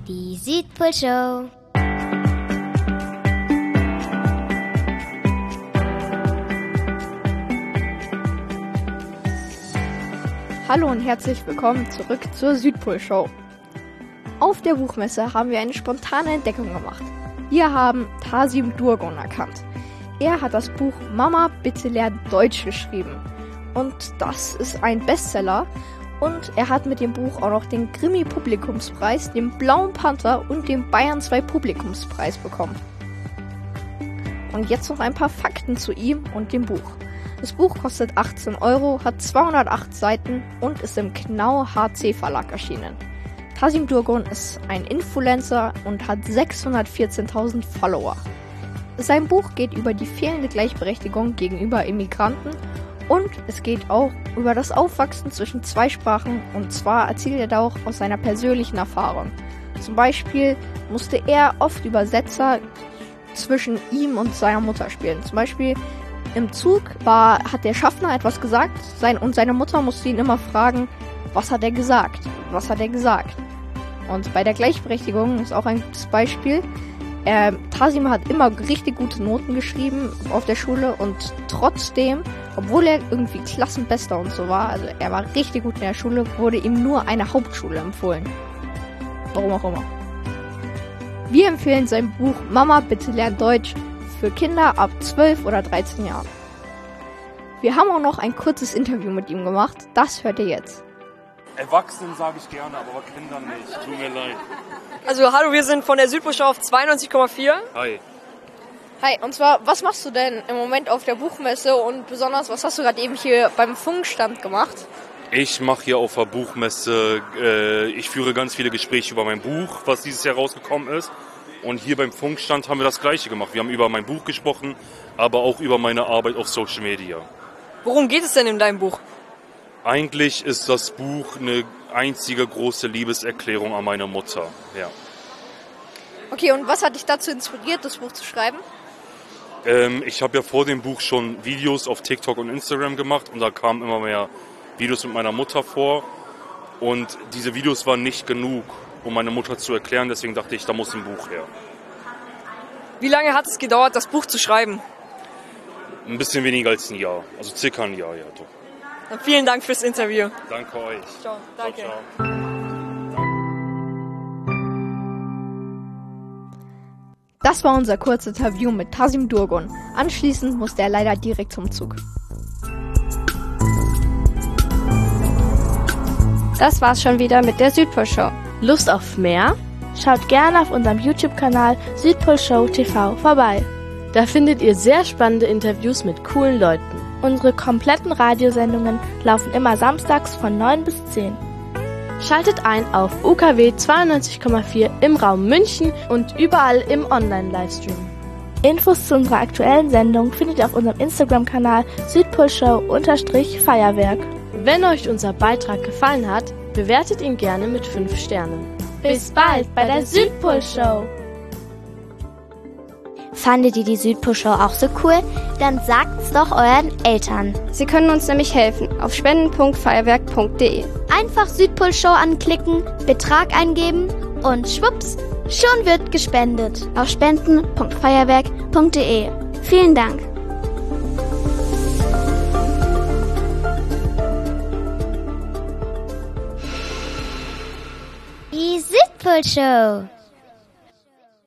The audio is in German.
Die Südpol-Show. Hallo und herzlich willkommen zurück zur Südpol-Show. Auf der Buchmesse haben wir eine spontane Entdeckung gemacht. Wir haben Tasim Durgun erkannt. Er hat das Buch Mama, bitte lern Deutsch geschrieben. Und das ist ein Bestseller. Und er hat mit dem Buch auch noch den Krimi-Publikumspreis, den Blauen Panther und den Bayern 2 Publikumspreis bekommen. Und jetzt noch ein paar Fakten zu ihm und dem Buch. Das Buch kostet 18 €, hat 208 Seiten und ist im Knauf HC Verlag erschienen. Tasim Durgun ist ein Influencer und hat 614.000 Follower. Sein Buch geht über die fehlende Gleichberechtigung gegenüber Immigranten und es geht auch über das Aufwachsen zwischen zwei Sprachen, und zwar erzählt er da auch aus seiner persönlichen Erfahrung. Zum Beispiel musste er oft Übersetzer zwischen ihm und seiner Mutter spielen. Zum Beispiel im Zug hat der Schaffner etwas gesagt und seine Mutter musste ihn immer fragen, was hat er gesagt? Was hat er gesagt? Und bei der Gleichberechtigung ist auch ein gutes Beispiel. Tasim hat immer richtig gute Noten geschrieben auf der Schule und trotzdem, obwohl er irgendwie Klassenbester und so war, also er war richtig gut in der Schule, wurde ihm nur eine Hauptschule empfohlen. Warum auch immer. Wir empfehlen sein Buch Mama, bitte lern Deutsch für Kinder ab 12 oder 13 Jahren. Wir haben auch noch ein kurzes Interview mit ihm gemacht. Das hört ihr jetzt. Erwachsenen sage ich gerne, aber Kindern nicht. Tut mir leid. Also hallo, wir sind von der Südpol-Show auf 92,4. Hi. Hi, und zwar, was machst du denn im Moment auf der Buchmesse und besonders, was hast du gerade eben hier beim Funkstand gemacht? Ich mache hier auf der Buchmesse, ich führe ganz viele Gespräche über mein Buch, was dieses Jahr rausgekommen ist. Und hier beim Funkstand haben wir das Gleiche gemacht. Wir haben über mein Buch gesprochen, aber auch über meine Arbeit auf Social Media. Worum geht es denn in deinem Buch? Eigentlich ist das Buch eine einzige große Liebeserklärung an meine Mutter. Ja. Okay, und was hat dich dazu inspiriert, das Buch zu schreiben? Ich habe ja vor dem Buch schon Videos auf TikTok und Instagram gemacht und da kamen immer mehr Videos mit meiner Mutter vor. Und diese Videos waren nicht genug, um meine Mutter zu erklären, deswegen dachte ich, da muss ein Buch her. Wie lange hat es gedauert, das Buch zu schreiben? Ein bisschen weniger als ein Jahr, also circa ein Jahr, ja doch. Dann vielen Dank fürs Interview. Danke euch. Ciao, danke. Ciao, ciao. Das war unser kurzes Interview mit Tasim Durgun. Anschließend musste er leider direkt zum Zug. Das war's schon wieder mit der Südpol-Show. Lust auf mehr? Schaut gerne auf unserem YouTube-Kanal Südpol-Show TV vorbei. Da findet ihr sehr spannende Interviews mit coolen Leuten. Unsere kompletten Radiosendungen laufen immer samstags von 9 bis 10. Schaltet ein auf UKW 92,4 im Raum München und überall im Online-Livestream. Infos zu unserer aktuellen Sendung findet ihr auf unserem Instagram-Kanal Südpolshow_Feuerwerk. Wenn euch unser Beitrag gefallen hat, bewertet ihn gerne mit 5 Sternen. Bis bald bei der Südpol-Show! Fandet ihr die Südpol-Show auch so cool? Dann sagt's doch euren Eltern. Sie können uns nämlich helfen auf spenden.feuerwerk.de. Einfach Südpol-Show anklicken, Betrag eingeben und schwupps, schon wird gespendet. Auf spenden.feuerwerk.de. Vielen Dank. Die Südpol-Show.